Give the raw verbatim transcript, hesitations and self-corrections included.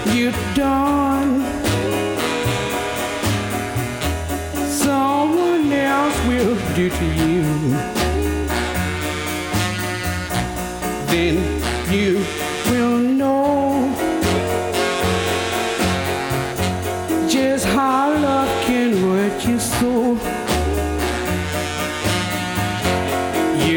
you done, someone else will do to you, then you will